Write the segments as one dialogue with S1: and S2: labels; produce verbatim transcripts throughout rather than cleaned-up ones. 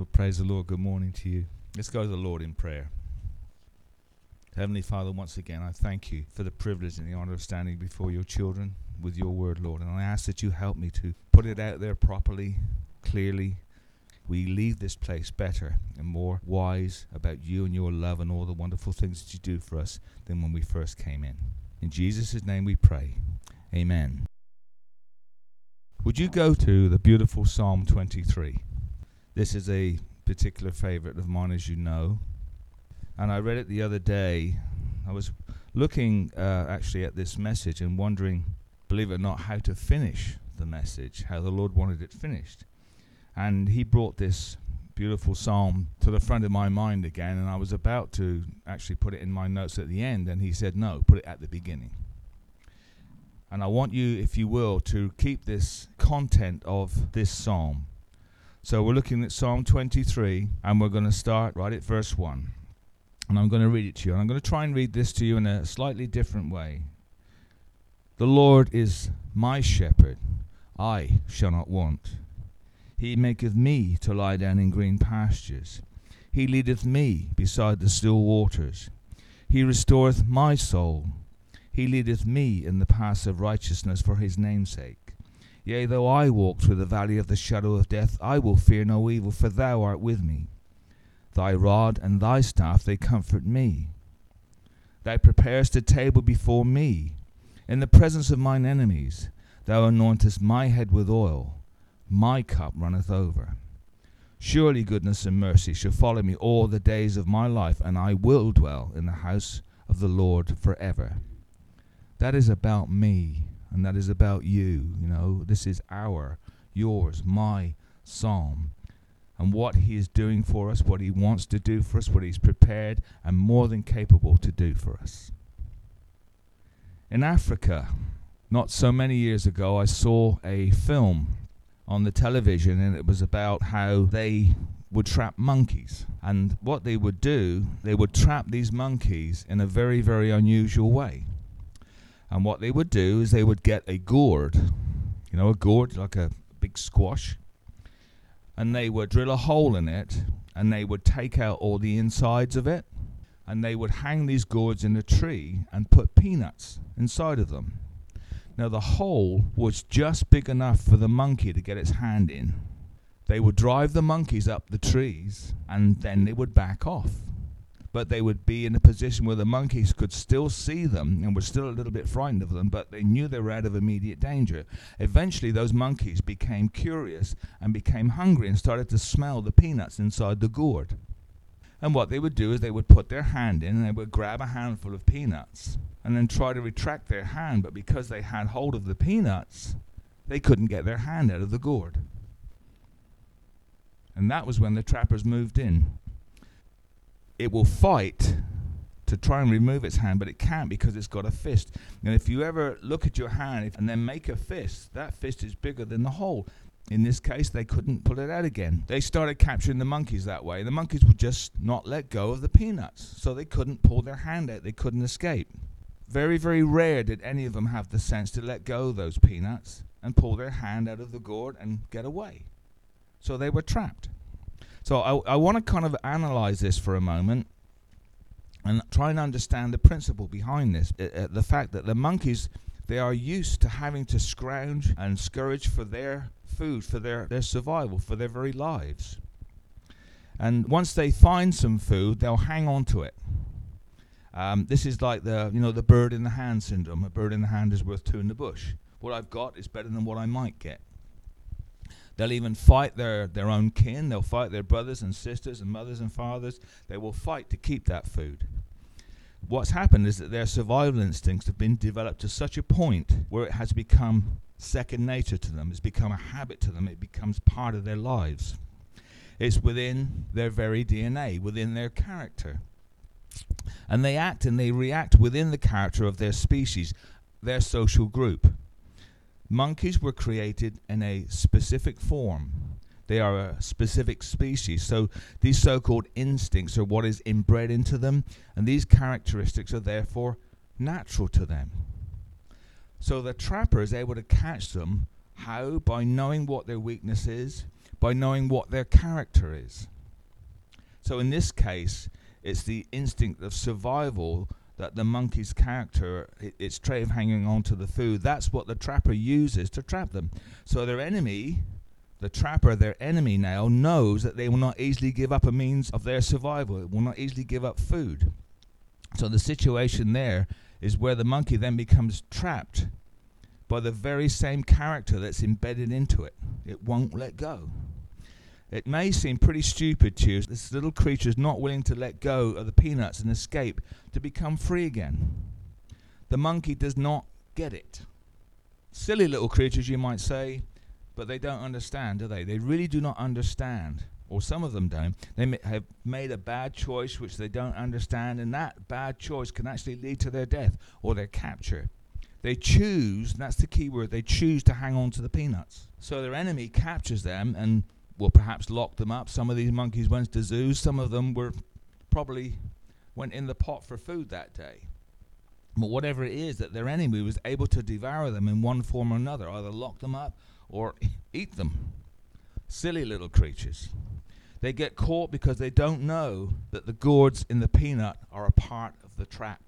S1: Well, praise the Lord. Good morning to you. Let's go to the Lord in prayer. Heavenly Father, once again, I thank you for the privilege and the honor of standing before your children with your word, Lord. And I ask that you help me to put it out there properly, clearly. We leave this place better and more wise about you and your love and all the wonderful things that you do for us than when we first came in. In Jesus' name we pray. Amen. Would you go to the beautiful Psalm twenty-three? This is a particular favorite of mine, as you know. And I read it the other day. I was looking uh, actually at this message and wondering, believe it or not, how to finish the message, how the Lord wanted it finished. And he brought this beautiful psalm to the front of my mind again, and I was about to actually put it in my notes at the end, and he said, no, put it at the beginning. And I want you, if you will, to keep this content of this psalm. So we're looking at Psalm twenty-three, and we're going to start right at verse one. And I'm going to read it to you. And I'm going to try and read this to you in a slightly different way. The Lord is my shepherd, I shall not want. He maketh me to lie down in green pastures. He leadeth me beside the still waters. He restoreth my soul. He leadeth me in the paths of righteousness for his name's sake. Yea, though I walk through the valley of the shadow of death, I will fear no evil, for thou art with me. Thy rod and thy staff, they comfort me. Thou preparest a table before me in the presence of mine enemies. Thou anointest my head with oil. My cup runneth over. Surely goodness and mercy shall follow me all the days of my life, and I will dwell in the house of the Lord forever. That is about me, and that is about you. You know, this is our, yours, my psalm. And what he is doing for us, what he wants to do for us, what he's prepared and more than capable to do for us. In Africa, not so many years ago, I saw a film on the television, and it was about how they would trap monkeys. And what they would do, they would trap these monkeys in a very, very unusual way. And what they would do is they would get a gourd, you know, a gourd like a big squash, and they would drill a hole in it, and they would take out all the insides of it, and they would hang these gourds in a tree and put peanuts inside of them. Now the hole was just big enough for the monkey to get its hand in. They would drive the monkeys up the trees, and then they would back off. But they would be in a position where the monkeys could still see them and were still a little bit frightened of them, but they knew they were out of immediate danger. Eventually, those monkeys became curious and became hungry and started to smell the peanuts inside the gourd. And what they would do is they would put their hand in and they would grab a handful of peanuts and then try to retract their hand, but because they had hold of the peanuts, they couldn't get their hand out of the gourd. And that was when the trappers moved in. It will fight to try and remove its hand, but it can't because it's got a fist. And if you ever look at your hand and then make a fist, that fist is bigger than the hole. In this case, they couldn't pull it out again. They started capturing the monkeys that way. The monkeys would just not let go of the peanuts, so they couldn't pull their hand out. They couldn't escape. Very, very rare did any of them have the sense to let go of those peanuts and pull their hand out of the gourd and get away. So they were trapped. So I, I want to kind of analyze this for a moment and try and understand the principle behind this. Uh, uh, the fact that the monkeys, they are used to having to scrounge and scrounge for their food, for their, their survival, for their very lives. And once they find some food, they'll hang on to it. Um, this is like the, you know, the bird in the hand syndrome. A bird in the hand is worth two in the bush. What I've got is better than what I might get. They'll even fight their, their own kin. They'll fight their brothers and sisters and mothers and fathers. They will fight to keep that food. What's happened is that their survival instincts have been developed to such a point where it has become second nature to them. It's become a habit to them. It becomes part of their lives. It's within their very D N A, within their character. And they act and they react within the character of their species, their social group. Monkeys were created in a specific form. They are a specific species. So these so-called instincts are what is inbred into them, and these characteristics are therefore natural to them. So the trapper is able to catch them. How? By knowing what their weakness is, by knowing what their character is. So in this case, it's the instinct of survival that the monkey's character, it, its trait of hanging on to the food, that's what the trapper uses to trap them. So their enemy, the trapper, their enemy now, knows that they will not easily give up a means of their survival. It will not easily give up food. So the situation there is where the monkey then becomes trapped by the very same character that's embedded into it. It won't let go. It may seem pretty stupid to you. This little creature is not willing to let go of the peanuts and escape to become free again. The monkey does not get it. Silly little creatures, you might say, but they don't understand, do they? They really do not understand, or some of them don't. They may have made a bad choice which they don't understand, and that bad choice can actually lead to their death or their capture. They choose, and that's the key word, they choose to hang on to the peanuts. So their enemy captures them and will perhaps lock them up. Some of these monkeys went to zoos. Some of them were probably went in the pot for food that day. But whatever it is, that their enemy was able to devour them in one form or another, either lock them up or eat them. Silly little creatures. They get caught because they don't know that the gourds in the peanut are a part of the trap.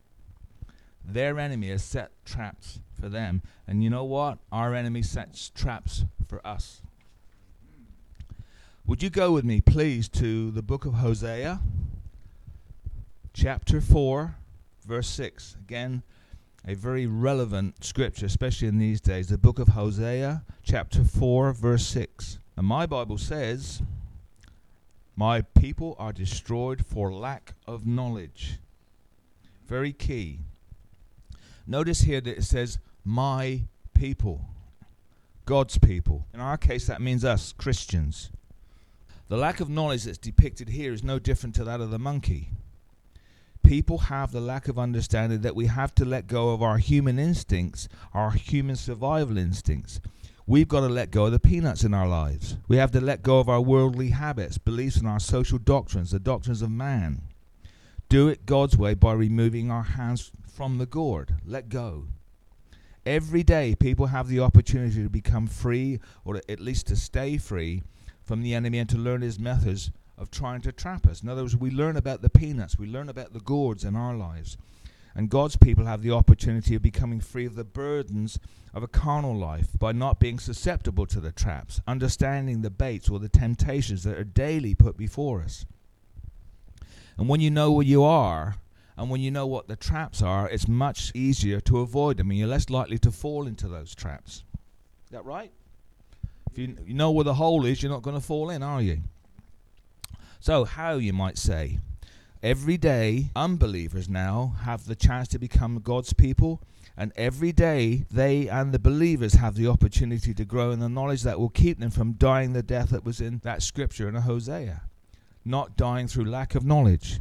S1: Their enemy has set traps for them. And you know what? Our enemy sets traps for us. Would you go with me, please, to the book of Hosea, chapter four, verse six. Again, a very relevant scripture, especially in these days. The book of Hosea, chapter four, verse six. And my Bible says, "My people are destroyed for lack of knowledge." Very key. Notice here that it says, "my people," God's people. In our case, that means us, Christians. The lack of knowledge that's depicted here is no different to that of the monkey. People have the lack of understanding that we have to let go of our human instincts, our human survival instincts. We've got to let go of the peanuts in our lives. We have to let go of our worldly habits, beliefs, and our social doctrines, the doctrines of man. Do it God's way by removing our hands from the gourd. Let go. Every day, people have the opportunity to become free, or at least to stay free, from the enemy and to learn his methods of trying to trap us. In other words, we learn about the peanuts, we learn about the gourds in our lives. And God's people have the opportunity of becoming free of the burdens of a carnal life by not being susceptible to the traps, understanding the baits or the temptations that are daily put before us. And when you know where you are, and when you know what the traps are, it's much easier to avoid them, and you're less likely to fall into those traps. Is that right? If you, you know where the hole is, you're not going to fall in, are you? So how, you might say? Every day, unbelievers now have the chance to become God's people, and every day they and the believers have the opportunity to grow in the knowledge that will keep them from dying the death that was in that scripture in Hosea, not dying through lack of knowledge.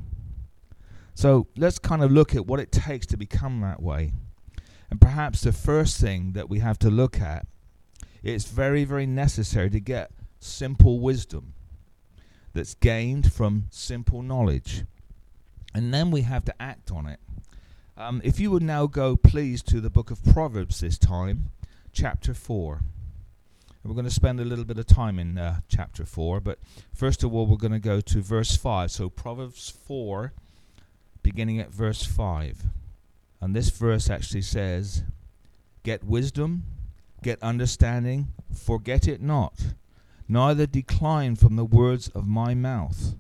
S1: So let's kind of look at what it takes to become that way. And perhaps the first thing that we have to look at, it's very, very necessary to get simple wisdom that's gained from simple knowledge. And then we have to act on it. Um, if you would now go, please, to the book of Proverbs this time, chapter four. And we're going to spend a little bit of time in uh, chapter four, but first of all, we're going to go to verse five. So Proverbs four, beginning at verse five. And this verse actually says, "Get wisdom, get understanding, forget it not, neither decline from the words of my mouth."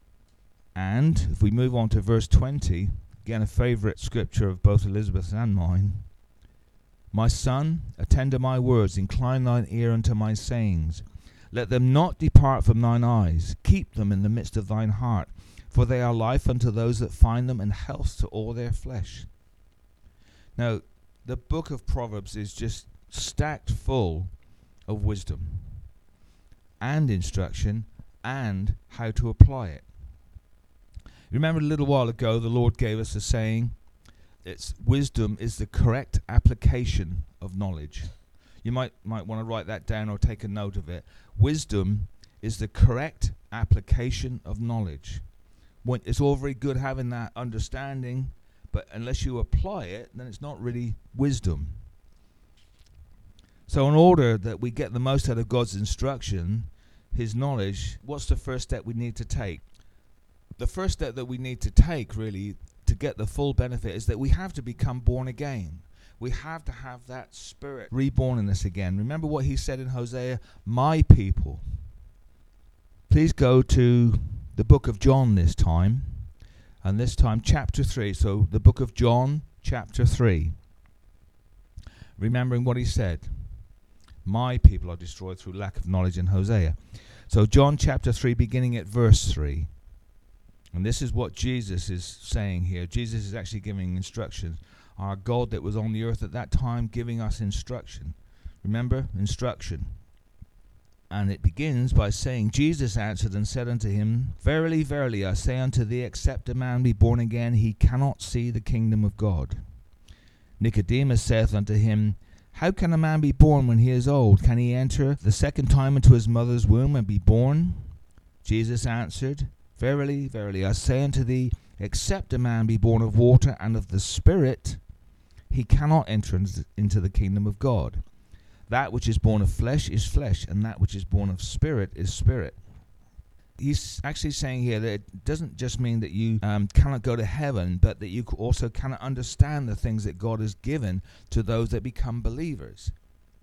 S1: And if we move on to verse twenty, again a favorite scripture of both Elizabeth's and mine. "My son, attend to my words, incline thine ear unto my sayings. Let them not depart from thine eyes, keep them in the midst of thine heart, for they are life unto those that find them, and health to all their flesh." Now, the book of Proverbs is just stacked full of wisdom and instruction and how to apply it. Remember a little while ago the Lord gave us a saying, it's wisdom is the correct application of knowledge. You might might want to write that down or take a note of it. Wisdom is the correct application of knowledge. When, it's all very good having that understanding, but unless you apply it, then it's not really wisdom. So in order that we get the most out of God's instruction, his knowledge, what's the first step we need to take? The first step that we need to take, really, to get the full benefit is that we have to become born again. We have to have that spirit reborn in us again. Remember what he said in Hosea, my people. Please go to the book of John this time, and this time chapter three. So the book of John, chapter three. Remembering what he said, my people are destroyed through lack of knowledge in Hosea. So John chapter three, beginning at verse three. And this is what Jesus is saying here. Jesus is actually giving instructions. Our God that was on the earth at that time giving us instruction. Remember? Instruction. And it begins by saying, Jesus answered and said unto him, Verily, verily, I say unto thee, except a man be born again, he cannot see the kingdom of God. Nicodemus saith unto him, How can a man be born when he is old? Can he enter the second time into his mother's womb and be born? Jesus answered, Verily, verily, I say unto thee, except a man be born of water and of the Spirit, he cannot enter into the kingdom of God. That which is born of flesh is flesh, and that which is born of spirit is spirit. He's actually saying here that it doesn't just mean that you um, cannot go to heaven, but that you also cannot understand the things that God has given to those that become believers.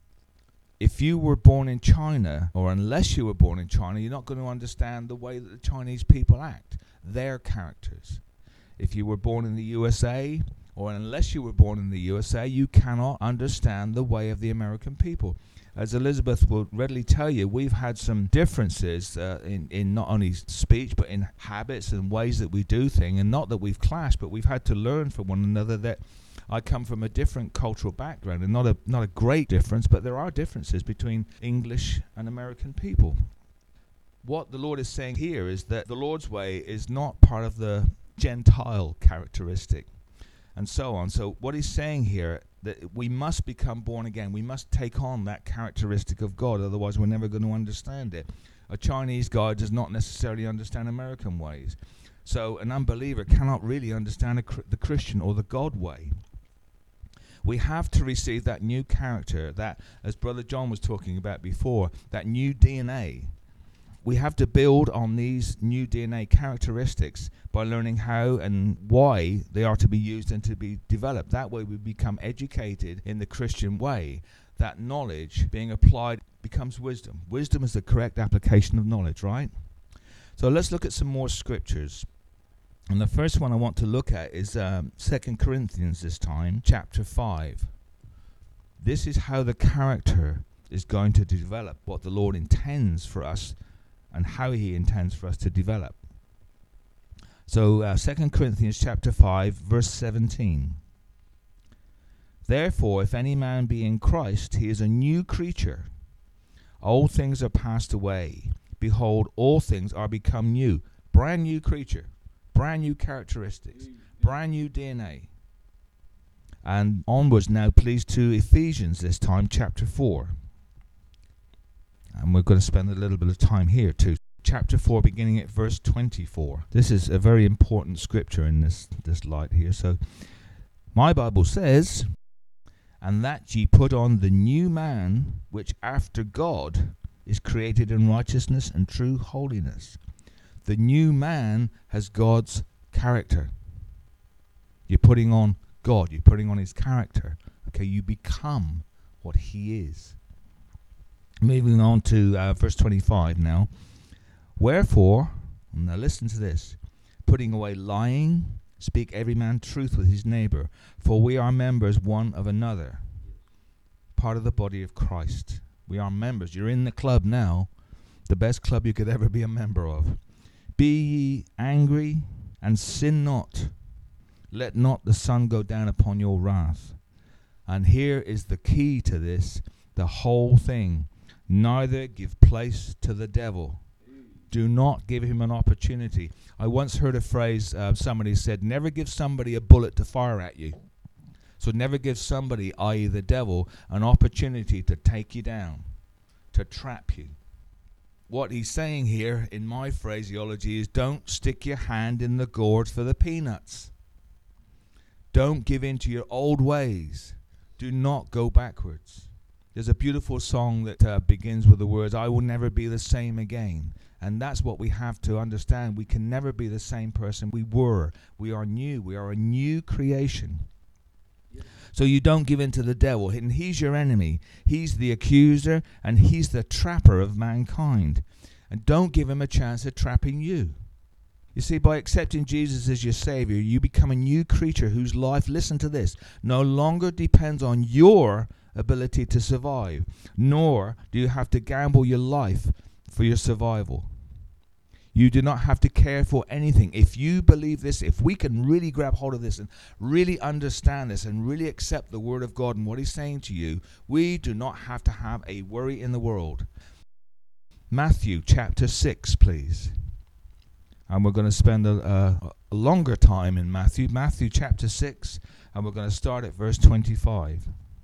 S1: If you were born in China, or unless you were born in China, you're not going to understand the way that the Chinese people act, their characters. If you were born in the U S A, or unless you were born in the U S A, you cannot understand the way of the American people. As Elizabeth will readily tell you, we've had some differences uh, in, in not only speech, but in habits and ways that we do things. And not that we've clashed, but we've had to learn from one another that I come from a different cultural background, and not a not a great difference, but there are differences between English and American people. What the Lord is saying here is that the Lord's way is not part of the Gentile characteristic, and so on. So what he's saying here, that we must become born again. We must take on that characteristic of God, otherwise we're never going to understand it. A Chinese guy does not necessarily understand American ways. So an unbeliever cannot really understand a, the Christian or the God way. We have to receive that new character, that, as Brother John was talking about before, that new D N A. We have to build on these new D N A characteristics by learning how and why they are to be used and to be developed. That way we become educated in the Christian way. That knowledge being applied becomes wisdom. Wisdom is the correct application of knowledge, right? So let's look at some more scriptures. And the first one I want to look at is um, Second Corinthians this time, chapter five. This is how the character is going to develop, what the Lord intends for us and how he intends for us to develop. So uh, Second Corinthians chapter five, verse seventeen. Therefore, if any man be in Christ, he is a new creature. Old things are passed away. Behold, all things are become new. Brand new creature. Brand new characteristics, brand new D N A. And onwards now, please, to Ephesians this time, chapter four. And we're going to spend a little bit of time here too. Chapter four, beginning at verse twenty-four. This is a very important scripture in this, this light here. So, my Bible says, And that ye put on the new man, which after God is created in righteousness and true holiness. The new man has God's character. You're putting on God. You're putting on his character. Okay, you become what he is. Moving on to uh, verse twenty-five now. Wherefore, now listen to this, putting away lying, speak every man truth with his neighbor, for we are members one of another. Part of the body of Christ. We are members. You're in the club now. The best club you could ever be a member of. Be ye angry, and sin not. Let not the sun go down upon your wrath. And here is the key to this, the whole thing. Neither give place to the devil. Do not give him an opportunity. I once heard a phrase, uh, somebody said, never give somebody a bullet to fire at you. So never give somebody, that is the devil, an opportunity to take you down, to trap you. What he's saying here, in my phraseology, is don't stick your hand in the gourd for the peanuts. Don't give in to your old ways. Do not go backwards. There's a beautiful song that uh, begins with the words, I will never be the same again. And that's what we have to understand. We can never be the same person we were. We are new. We are a new creation. Yep. So you don't give in to the devil. And he's your enemy. He's the accuser, and he's the trapper of mankind. And don't give him a chance at trapping you. You see, by accepting Jesus as your Savior, you become a new creature whose life, listen to this, no longer depends on your ability to survive, nor do you have to gamble your life for your survival. You do not have to care for anything. If you believe this, if we can really grab hold of this and really understand this and really accept the Word of God and what He's saying to you, we do not have to have a worry in the world. Matthew chapter six, please. And we're going to spend a, a, a longer time in Matthew. Matthew chapter six, and we're going to start at verse twenty-five.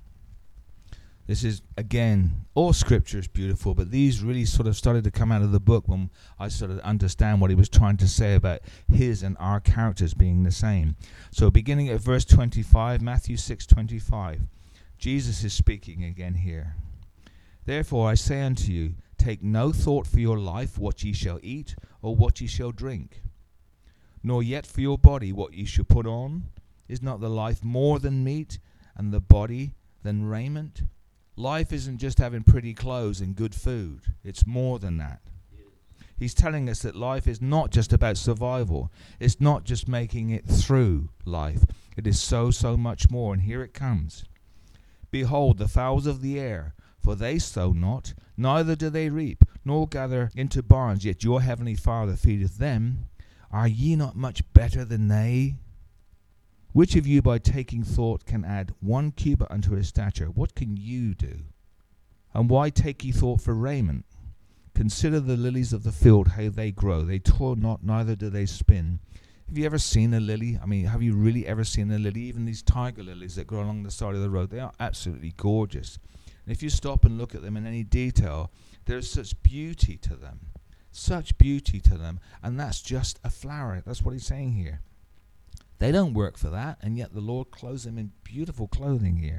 S1: This is, again, all scripture is beautiful, but these really sort of started to come out of the book when I sort of understand what he was trying to say about his and our characters being the same. So beginning at verse twenty-five, Matthew six twenty-five, Jesus is speaking again here. Therefore I say unto you, take no thought for your life, what ye shall eat, or what ye shall drink, nor yet for your body, what ye shall put on. Is not the life more than meat, and the body than raiment? Life isn't just having pretty clothes and good food. It's more than that. He's telling us that life is not just about survival. It's not just making it through life. It is so, so much more. And here it comes. Behold, the fowls of the air, for they sow not, neither do they reap, nor gather into barns, yet your heavenly Father feedeth them. Are ye not much better than they? Which of you by taking thought can add one cubit unto his stature? What can you do? And why take ye thought for raiment? Consider the lilies of the field, how they grow. They toil not, neither do they spin. Have you ever seen a lily? I mean, have you really ever seen a lily? Even these tiger lilies that grow along the side of the road, they are absolutely gorgeous. And if you stop and look at them in any detail, there's such beauty to them. Such beauty to them. And that's just a flower. That's what he's saying here. They don't work for that, and yet the Lord clothes them in beautiful clothing here.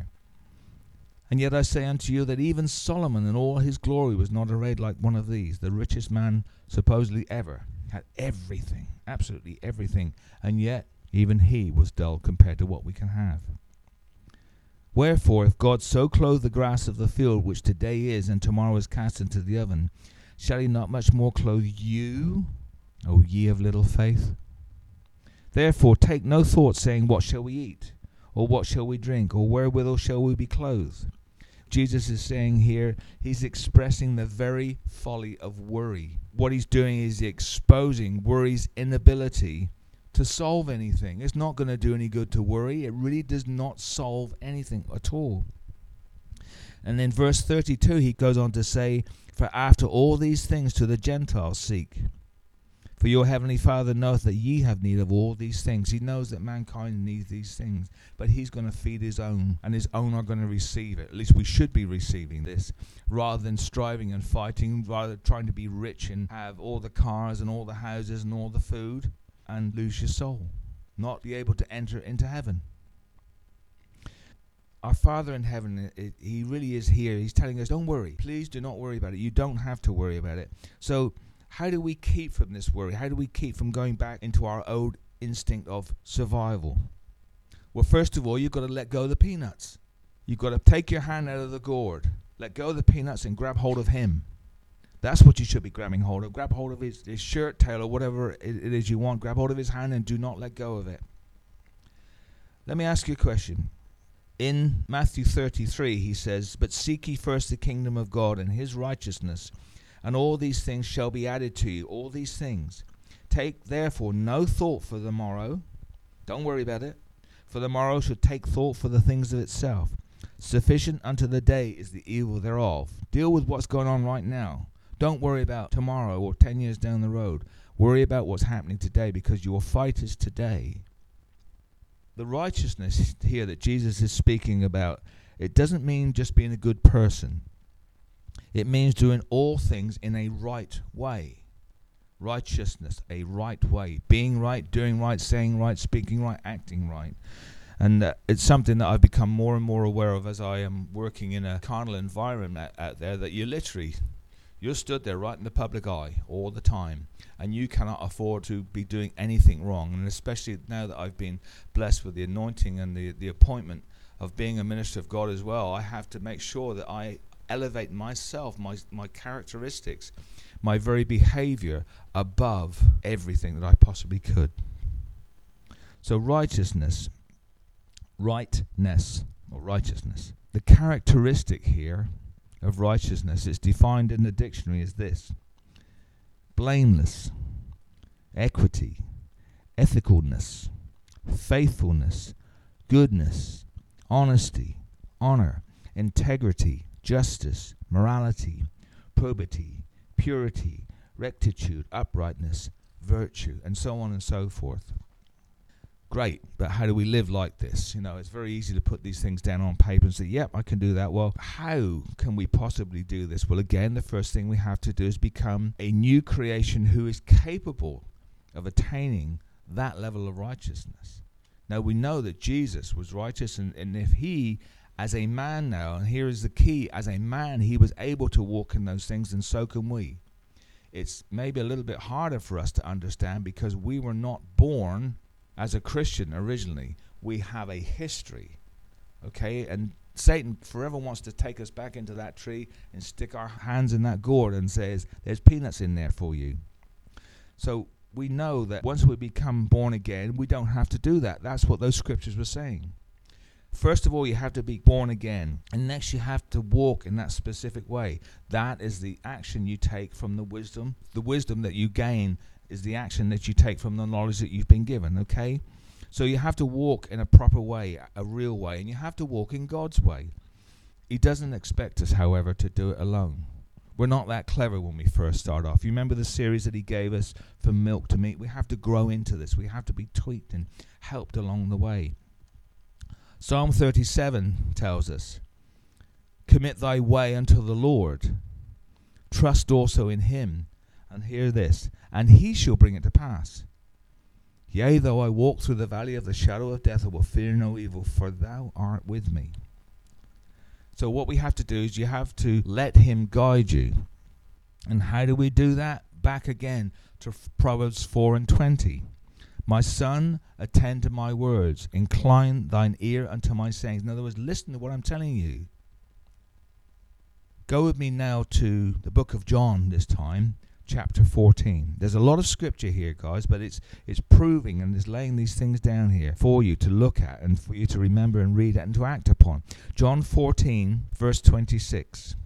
S1: And yet I say unto you that even Solomon in all his glory was not arrayed like one of these. The richest man supposedly ever had everything, absolutely everything, and yet even he was dull compared to what we can have. Wherefore, if God so clothe the grass of the field, which today is and tomorrow is cast into the oven, shall he not much more clothe you, O ye of little faith? Therefore take no thought, saying, what shall we eat? Or what shall we drink? Or wherewithal shall we be clothed? Jesus is saying here, he's expressing the very folly of worry. What he's doing is exposing worry's inability to solve anything. It's not going to do any good to worry. It really does not solve anything at all. And in verse thirty-two, he goes on to say, for after all these things to the Gentiles seek. For your heavenly Father knoweth that ye have need of all these things. He knows that mankind needs these things. But he's going to feed his own, and his own are going to receive it. At least we should be receiving this, rather than striving and fighting, rather than trying to be rich and have all the cars and all the houses and all the food, and lose your soul. Not be able to enter into heaven. Our Father in heaven, it, he really is here. He's telling us, don't worry. Please do not worry about it. You don't have to worry about it. So, how do we keep from this worry? How do we keep from going back into our old instinct of survival? Well, first of all, you've got to let go of the peanuts. You've got to take your hand out of the gourd. Let go of the peanuts and grab hold of him. That's what you should be grabbing hold of. Grab hold of his, his shirt tail or whatever it, it is you want. Grab hold of his hand and do not let go of it. Let me ask you a question. In Matthew thirty-three, he says, but seek ye first the kingdom of God and his righteousness, and all these things shall be added to you, all these things. Take therefore no thought for the morrow. Don't worry about it. For the morrow should take thought for the things of itself. Sufficient unto the day is the evil thereof. Deal with what's going on right now. Don't worry about tomorrow or ten years down the road. Worry about what's happening today, because your fight is today. The righteousness here that Jesus is speaking about, it doesn't mean just being a good person. It means doing all things in a right way. Righteousness, a right way. Being right, doing right, saying right, speaking right, acting right. And uh, it's something that I've become more and more aware of as I am working in a carnal environment out, out there, that you literally, you're stood there right in the public eye all the time, and you cannot afford to be doing anything wrong. And especially now that I've been blessed with the anointing and the, the appointment of being a minister of God as well, I have to make sure that I elevate myself, my my characteristics, my very behavior above everything that I possibly could. So righteousness, rightness, or righteousness. The characteristic here of righteousness is defined in the dictionary as this: blameless, equity, ethicalness, faithfulness, goodness, honesty, honor, integrity, justice, morality, probity, purity, rectitude, uprightness, virtue, and so on and so forth. Great, but how do we live like this? You know, it's very easy to put these things down on paper and say, yep, I can do that. Well, how can we possibly do this? Well, again, the first thing we have to do is become a new creation who is capable of attaining that level of righteousness. Now, we know that Jesus was righteous, and, and if he, as a man now, and here is the key, as a man, he was able to walk in those things, and so can we. It's maybe a little bit harder for us to understand because we were not born as a Christian originally. We have a history, okay? And Satan forever wants to take us back into that tree and stick our hands in that gourd and says, there's peanuts in there for you. So we know that once we become born again, we don't have to do that. That's what those scriptures were saying. First of all, you have to be born again. And next, you have to walk in that specific way. That is the action you take from the wisdom. The wisdom that you gain is the action that you take from the knowledge that you've been given, okay? So you have to walk in a proper way, a real way, and you have to walk in God's way. He doesn't expect us, however, to do it alone. We're not that clever when we first start off. You remember the series that he gave us, From Milk to Meat? We have to grow into this. We have to be tweaked and helped along the way. Psalm thirty-seven tells us, commit thy way unto the Lord. Trust also in him. And hear this, and he shall bring it to pass. Yea, though I walk through the valley of the shadow of death, I will fear no evil, for thou art with me. So what we have to do is you have to let him guide you. And how do we do that? Back again to Proverbs four and twenty. My son, attend to my words. Incline thine ear unto my sayings. In other words, listen to what I'm telling you. Go with me now to the book of John this time, chapter fourteen. There's a lot of scripture here, guys, but it's it's proving and it's laying these things down here for you to look at and for you to remember and read and to act upon. John fourteen, verse twenty-six.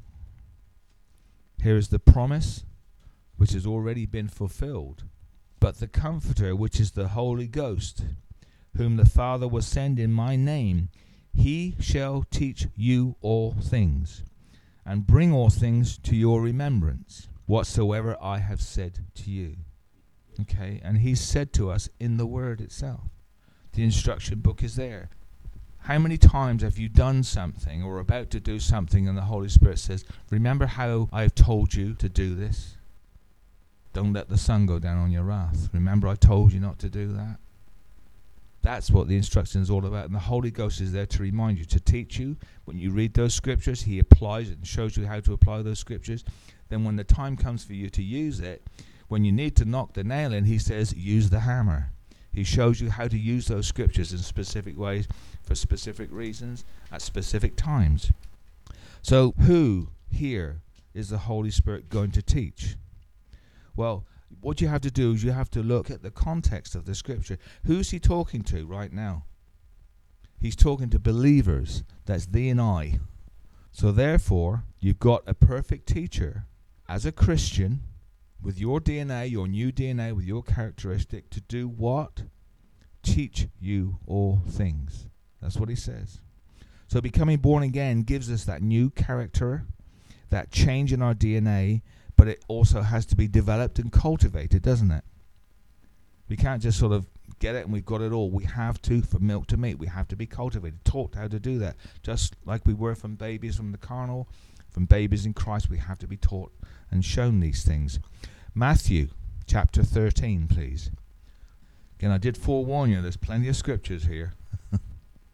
S1: Here is the promise which has already been fulfilled. But the Comforter, which is the Holy Ghost, whom the Father will send in my name, he shall teach you all things, and bring all things to your remembrance, whatsoever I have said to you. Okay, and he said to us in the word itself. The instruction book is there. How many times have you done something or about to do something and the Holy Spirit says, remember how I have told you to do this? Don't let the sun go down on your wrath. Remember I told you not to do that? That's what the instruction is all about. And the Holy Ghost is there to remind you, to teach you. When you read those scriptures, he applies it and shows you how to apply those scriptures. Then when the time comes for you to use it, when you need to knock the nail in, he says, use the hammer. He shows you how to use those scriptures in specific ways for specific reasons at specific times. So who here is the Holy Spirit going to teach? Well, what you have to do is you have to look at the context of the scripture. Who's he talking to right now? He's talking to believers. That's thee and I. So therefore, you've got a perfect teacher as a Christian with your D N A, your new D N A, with your characteristic to do what? Teach you all things. That's what he says. So becoming born again gives us that new character, that change in our D N A, but it also has to be developed and cultivated, doesn't it? We can't just sort of get it and we've got it all. We have to, from milk to meat, we have to be cultivated, taught how to do that. Just like we were from babies from the carnal, from babies in Christ, we have to be taught and shown these things. Matthew chapter thirteen, please. Again, I did forewarn you, there's plenty of scriptures here.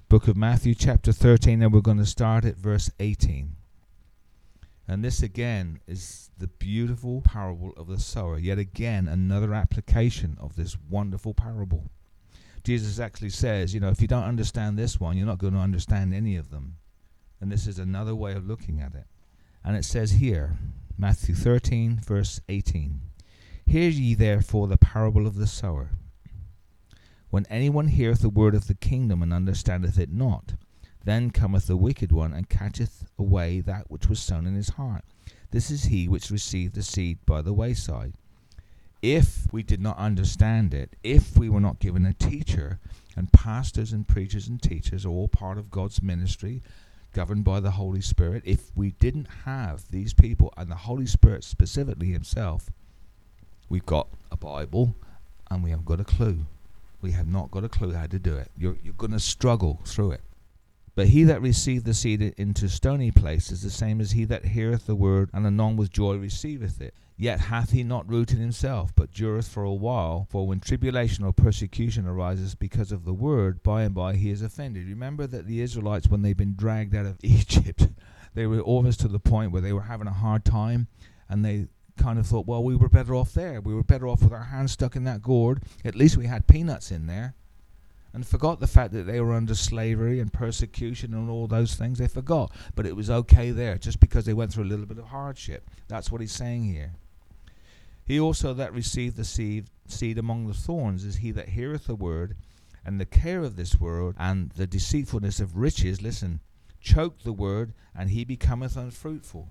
S1: Book of Matthew chapter thirteen, and we're going to start at verse eighteen. And this again is the beautiful parable of the sower. Yet again, another application of this wonderful parable. Jesus actually says, you know, if you don't understand this one, you're not going to understand any of them. And this is another way of looking at it. And it says here, Matthew thirteen, verse eighteen, Hear ye therefore the parable of the sower. When anyone heareth the word of the kingdom and understandeth it not, then cometh the wicked one and catcheth away that which was sown in his heart. This is he which received the seed by the wayside. If we did not understand it, if we were not given a teacher, and pastors and preachers and teachers are all part of God's ministry, governed by the Holy Spirit, if we didn't have these people and the Holy Spirit specifically himself, we've got a Bible and we haven't got a clue. We have not got a clue how to do it. You're, you're going to struggle through it. But he that received the seed into stony place is the same as he that heareth the word, and anon with joy receiveth it. Yet hath he not root in himself, but dureth for a while. For when tribulation or persecution arises because of the word, by and by he is offended. Remember that the Israelites, when they've been dragged out of Egypt, they were almost to the point where they were having a hard time, and they kind of thought, well, we were better off there. We were better off with our hands stuck in that gourd. At least we had peanuts in there. And forgot the fact that they were under slavery and persecution and all those things. They forgot. But it was okay there, just because they went through a little bit of hardship. That's what he's saying here. He also that received the seed, seed among the thorns is he that heareth the word, and the care of this world, and the deceitfulness of riches, listen, choke the word, and he becometh unfruitful.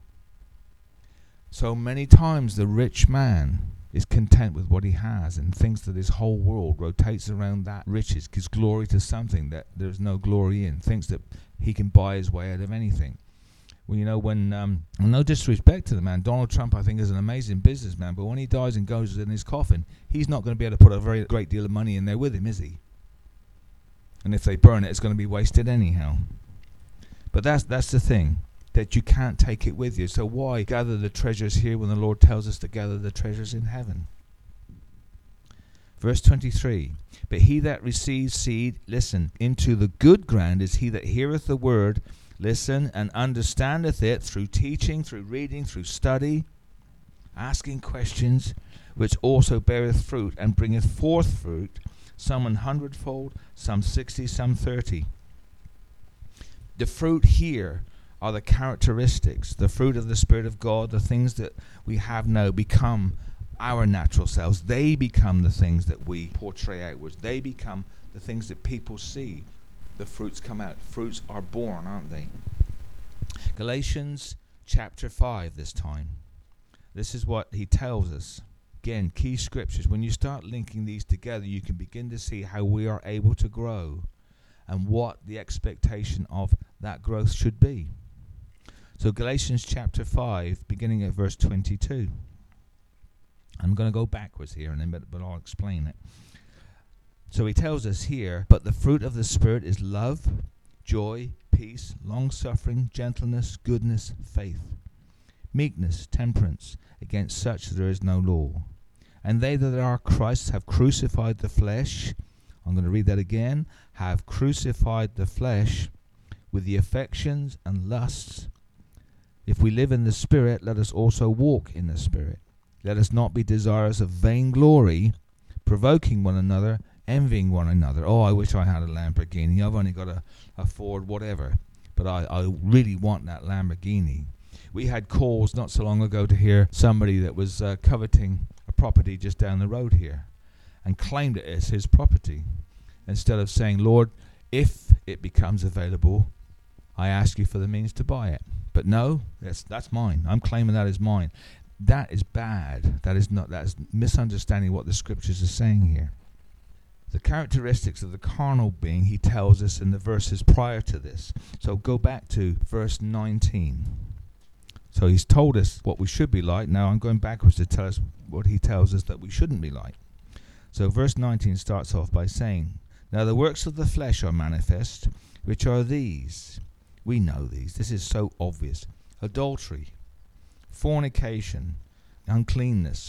S1: So many times the rich man is content with what he has and thinks that his whole world rotates around that riches, gives glory to something that there's no glory in, thinks that he can buy his way out of anything. Well, you know, when, um, no disrespect to the man, Donald Trump, I think, is an amazing businessman, but when he dies and goes in his coffin, he's not going to be able to put a very great deal of money in there with him, is he? And if they burn it, it's going to be wasted anyhow. But that's that's the thing, that you can't take it with you. So why gather the treasures here when the Lord tells us to gather the treasures in heaven? Verse twenty-three, But he that receives seed, listen, into the good ground is he that heareth the word, listen, and understandeth it through teaching, through reading, through study, asking questions, which also beareth fruit, and bringeth forth fruit, some an hundredfold, some sixty, some thirty. The fruit here are the characteristics, the fruit of the Spirit of God, the things that we have now become our natural selves. They become the things that we portray outwards. They become the things that people see. The fruits come out. Fruits are born, aren't they? Galatians chapter five this time. This is what he tells us. Again, key scriptures. When you start linking these together, you can begin to see how we are able to grow and what the expectation of that growth should be. So Galatians chapter five, beginning at verse twenty-two. I'm going to go backwards here, and then, but, but I'll explain it. So he tells us here, but the fruit of the Spirit is love, joy, peace, long-suffering, gentleness, goodness, faith, meekness, temperance. Against such there is no law. And they that are Christ's have crucified the flesh. I'm going to read that again. Have crucified the flesh with the affections and lusts. If we live in the Spirit, let us also walk in the Spirit. Let us not be desirous of vainglory, provoking one another, envying one another. Oh, I wish I had a Lamborghini. I've only got a, a Ford whatever. But I, I really want that Lamborghini. We had calls not so long ago to hear somebody that was uh, coveting a property just down the road here and claimed it as his property. Instead of saying, Lord, if it becomes available, I ask you for the means to buy it. But no, that's that's mine. I'm claiming that as mine. That is bad. That is not. That is misunderstanding what the scriptures are saying here. The characteristics of the carnal being, he tells us in the verses prior to this. So go back to verse nineteen. So he's told us what we should be like. Now I'm going backwards to tell us what he tells us that we shouldn't be like. So verse nineteen starts off by saying, Now the works of the flesh are manifest, which are these. We know these. This is so obvious. Adultery, fornication, uncleanness,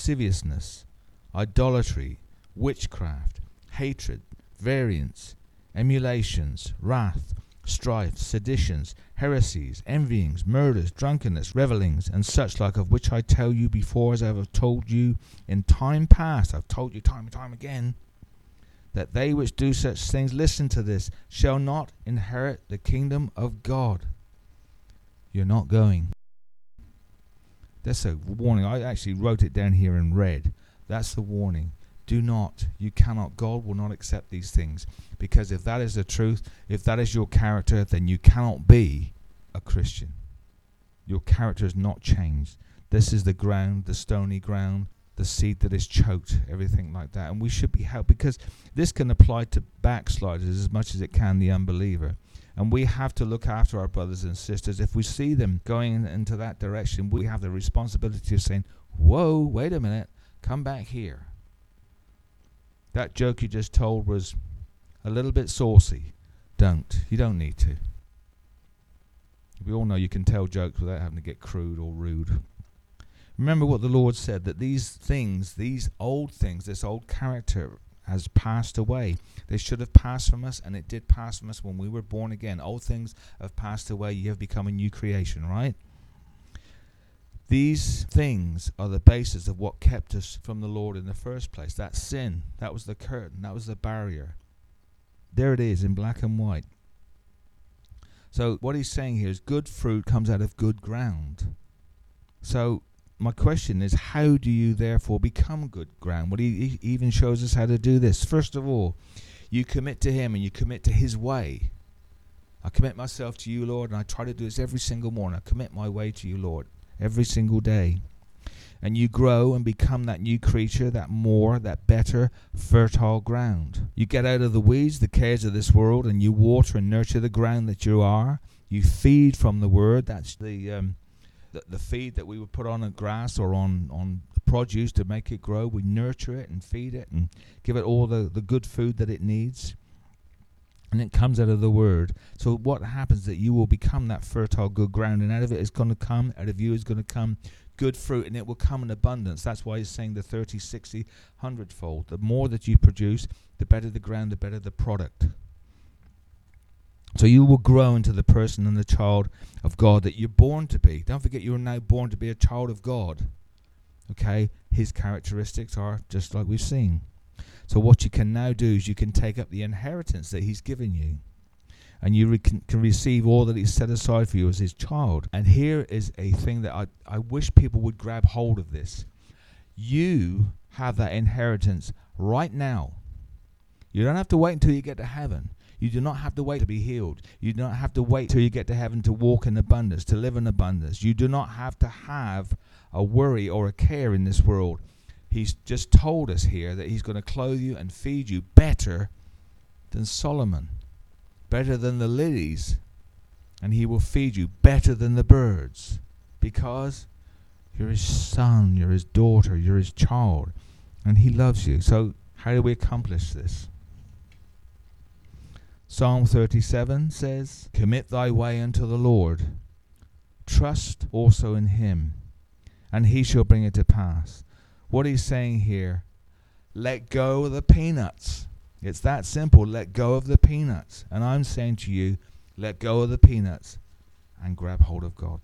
S1: lasciviousness, idolatry, witchcraft, hatred, variance, emulations, wrath, strife, seditions, heresies, envyings, murders, drunkenness, revellings, and such like, of which I tell you before, as I have told you in time past, I've told you time and time again, that they which do such things, listen to this, shall not inherit the kingdom of God. You're not going. That's a warning. I actually wrote it down here in red. That's the warning. Do not, you cannot, God will not accept these things. Because if that is the truth, if that is your character, then you cannot be a Christian. Your character is not changed. This is the ground, the stony ground, the seed that is choked, everything like that. And we should be helped, because this can apply to backsliders as much as it can the unbeliever. And we have to look after our brothers and sisters. If we see them going into that direction, we have the responsibility of saying, whoa, wait a minute, come back here. That joke you just told was a little bit saucy. Don't. You don't need to. We all know you can tell jokes without having to get crude or rude. Remember what the Lord said, that these things, these old things, this old character has passed away. They should have passed from us, and it did pass from us when we were born again. Old things have passed away. You have become a new creation, right? These things are the basis of what kept us from the Lord in the first place. That sin, that was the curtain, that was the barrier. There it is in black and white. So what he's saying here is good fruit comes out of good ground. So my question is, how do you therefore become good ground? Well, he, he even shows us how to do this. First of all, you commit to him and you commit to his way. I commit myself to you, Lord, and I try to do this every single morning. I commit my way to you, Lord, every single day. And you grow and become that new creature, that more, that better, fertile ground. You get out of the weeds, the cares of this world, and you water and nurture the ground that you are. You feed from the word. That's the um, the, the feed that we would put on a grass or on, on produce to make it grow. We nurture it and feed it and give it all the, the good food that it needs. And it comes out of the word. So what happens is that you will become that fertile, good ground, and out of it is going to come, out of you is going to come good fruit, and it will come in abundance. That's why he's saying the thirty, sixty, one hundred fold. The more that you produce, the better the ground, the better the product. So you will grow into the person and the child of God that you're born to be. Don't forget, you're now born to be a child of God. Okay? His characteristics are just like we've seen. So what you can now do is you can take up the inheritance that he's given you. And you re- can, can receive all that he's set aside for you as his child. And here is a thing that I, I wish people would grab hold of this. You have that inheritance right now. You don't have to wait until you get to heaven. You do not have to wait to be healed. You do not have to wait till you get to heaven to walk in abundance, to live in abundance. You do not have to have a worry or a care in this world. He's just told us here that he's going to clothe you and feed you better than Solomon, better than the lilies, and he will feed you better than the birds, because you're his son, you're his daughter, you're his child, and he loves you. So how do we accomplish this? Psalm thirty-seven says, commit thy way unto the Lord. Trust also in him, and he shall bring it to pass. What he's saying here, let go of the peanuts. It's that simple. Let go of the peanuts. And I'm saying to you, let go of the peanuts and grab hold of God.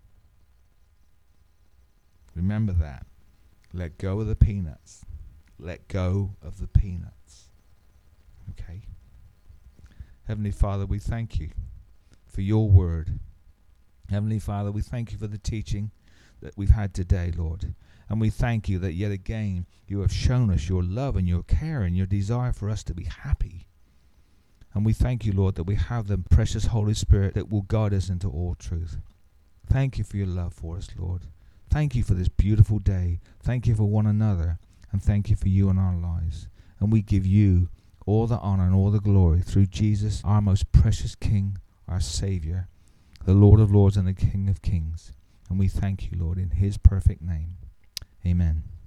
S1: Remember that. Let go of the peanuts. Let go of the peanuts. Okay? Heavenly Father, we thank you for your word. Heavenly Father, we thank you for the teaching that we've had today, Lord. And we thank you that yet again you have shown us your love and your care and your desire for us to be happy. And we thank you, Lord, that we have the precious Holy Spirit that will guide us into all truth. Thank you for your love for us, Lord. Thank you for this beautiful day. Thank you for one another. And thank you for you in our lives. And we give you all the honor and all the glory through Jesus, our most precious King, our Savior, the Lord of Lords and the King of Kings. And we thank you, Lord, in his perfect name. Amen.